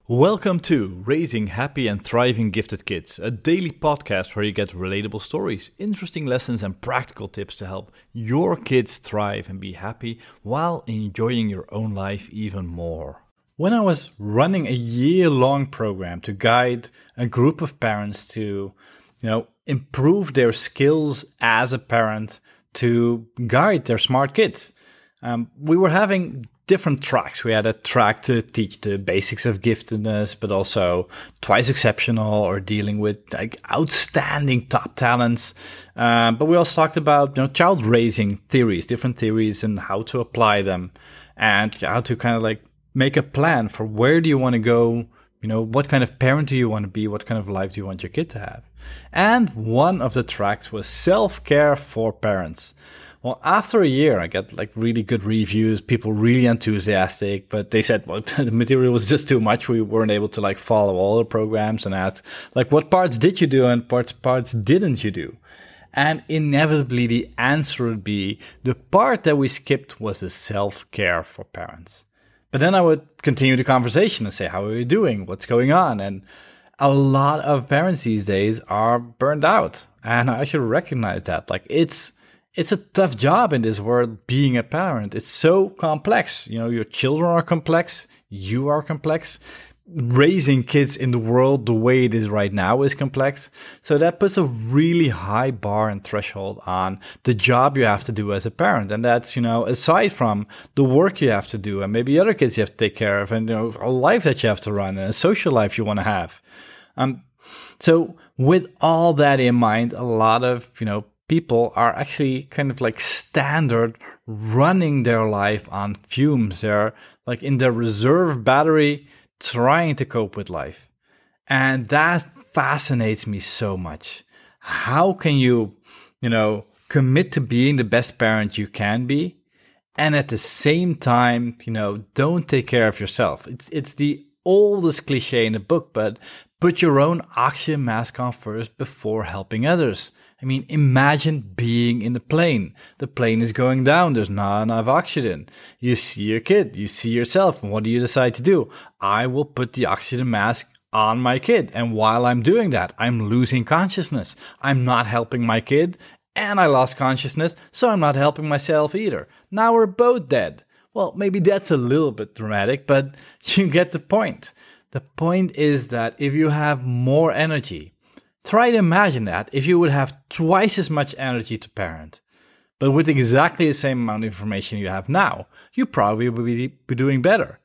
Welcome to Raising Happy and Thriving Gifted Kids, a daily podcast where you get relatable stories, interesting lessons, and practical tips to help your kids thrive and be happy while enjoying your own life even more. When I was running a year-long program to guide a group of parents to, improve their skills as a parent to guide their smart kids, we were having different tracks. We had a track to teach the basics of giftedness, but also twice exceptional or dealing with outstanding top talents. But we also talked about child raising theories, different theories, and how to apply them, and how to make a plan for where do you want to go. What kind of parent do you want to be? What kind of life do you want your kid to have? And one of the tracks was self-care for parents. Well, after a year, I got really good reviews, people really enthusiastic, but they said, well, the material was just too much. We weren't able to follow all the programs, and asked what parts did you do and parts didn't you do? And inevitably the answer would be the part that we skipped was the self-care for parents. But then I would continue the conversation and say, how are you doing? What's going on? And a lot of parents these days are burned out, and I should recognize that. It's a tough job in this world, being a parent. It's so complex. Your children are complex. You are complex. Raising kids in the world the way it is right now is complex. So that puts a really high bar and threshold on the job you have to do as a parent. And that's, aside from the work you have to do and maybe other kids you have to take care of and, a life that you have to run and a social life you want to have. So with all that in mind, a lot of, people are actually standard running their life on fumes. They're in their reserve battery trying to cope with life. And that fascinates me so much. How can you, commit to being the best parent you can be and at the same time, don't take care of yourself? It's the oldest cliche in the book, but put your own oxygen mask on first before helping others. I mean, imagine being in the plane. The plane is going down. There's not enough oxygen. You see your kid. You see yourself. And what do you decide to do? I will put the oxygen mask on my kid. And while I'm doing that, I'm losing consciousness. I'm not helping my kid. And I lost consciousness, so I'm not helping myself either. Now we're both dead. Well, maybe that's a little bit dramatic, but you get the point. The point is that if you have more energy, try to imagine that if you would have twice as much energy to parent, but with exactly the same amount of information you have now, you probably would be doing better.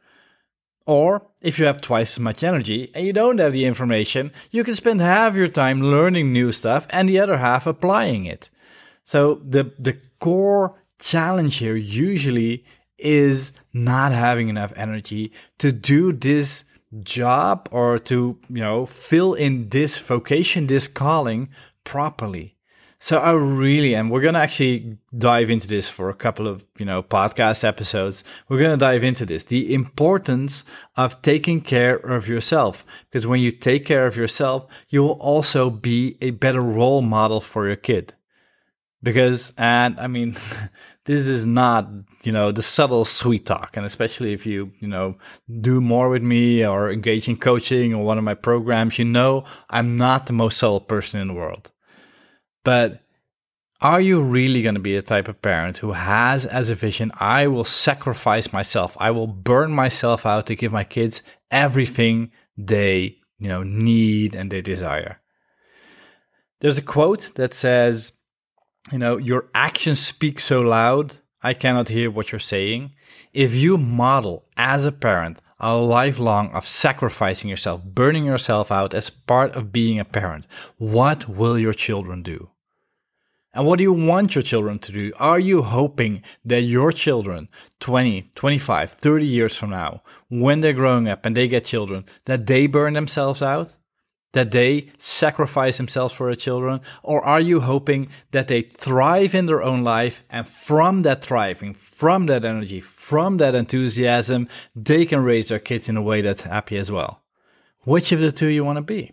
Or if you have twice as much energy and you don't have the information, you can spend half your time learning new stuff and the other half applying it. So the core challenge here usually is not having enough energy to do this job or to, fill in this vocation, this calling properly. So I really, and we're going to actually dive into this for a couple of, podcast episodes. We're going to dive into this, the importance of taking care of yourself, because when you take care of yourself, you will also be a better role model for your kid. Because, and I mean, this is not, the subtle sweet talk. And especially if you, do more with me or engage in coaching or one of my programs, I'm not the most subtle person in the world. But are you really going to be the type of parent who has as a vision, I will sacrifice myself, I will burn myself out to give my kids everything they, need and they desire? There's a quote that says, your actions speak so loud, I cannot hear what you're saying. If you model as a parent a lifelong of sacrificing yourself, burning yourself out as part of being a parent, what will your children do? And what do you want your children to do? Are you hoping that your children, 20, 25, 30 years from now, when they're growing up and they get children, that they burn themselves out? That they sacrifice themselves for their children? Or are you hoping that they thrive in their own life, and from that thriving, from that energy, from that enthusiasm, they can raise their kids in a way that's happy as well? Which of the two you want to be?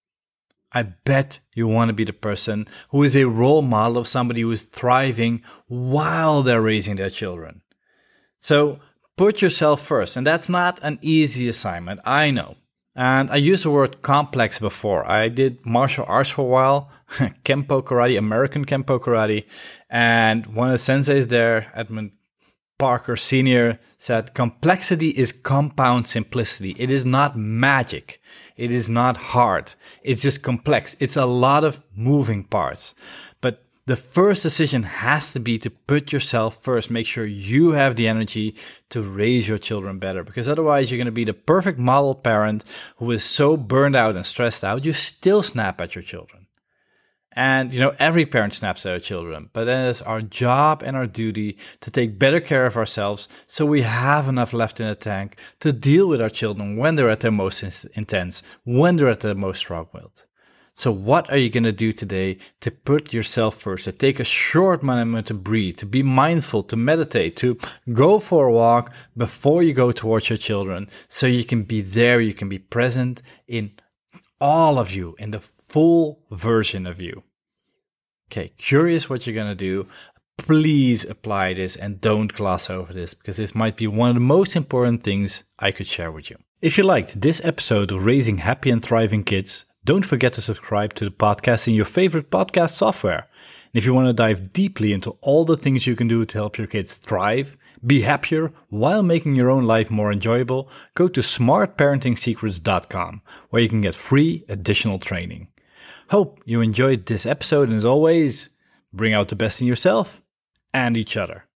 I bet you want to be the person who is a role model of somebody who is thriving while they're raising their children. So put yourself first, and that's not an easy assignment, I know. And I used the word complex before. I did martial arts for a while, Kempo karate, American Kempo karate. And one of the senseis there, Edmund Parker Sr., said, complexity is compound simplicity. It is not magic. It is not hard. It's just complex. It's a lot of moving parts. But the first decision has to be to put yourself first. Make sure you have the energy to raise your children better, because otherwise you're going to be the perfect model parent who is so burned out and stressed out, you still snap at your children. And, every parent snaps at their children, but then it's our job and our duty to take better care of ourselves so we have enough left in the tank to deal with our children when they're at their most intense, when they're at their most strong-willed. So what are you going to do today to put yourself first, to take a short moment to breathe, to be mindful, to meditate, to go for a walk before you go towards your children, so you can be there, you can be present in all of you, in the full version of you. Okay, curious what you're going to do? Please apply this and don't gloss over this, because this might be one of the most important things I could share with you. If you liked this episode of Raising Happy and Thriving Kids, don't forget to subscribe to the podcast in your favorite podcast software. And if you want to dive deeply into all the things you can do to help your kids thrive, be happier while making your own life more enjoyable, go to smartparentingsecrets.com, where you can get free additional training. Hope you enjoyed this episode, and as always, bring out the best in yourself and each other.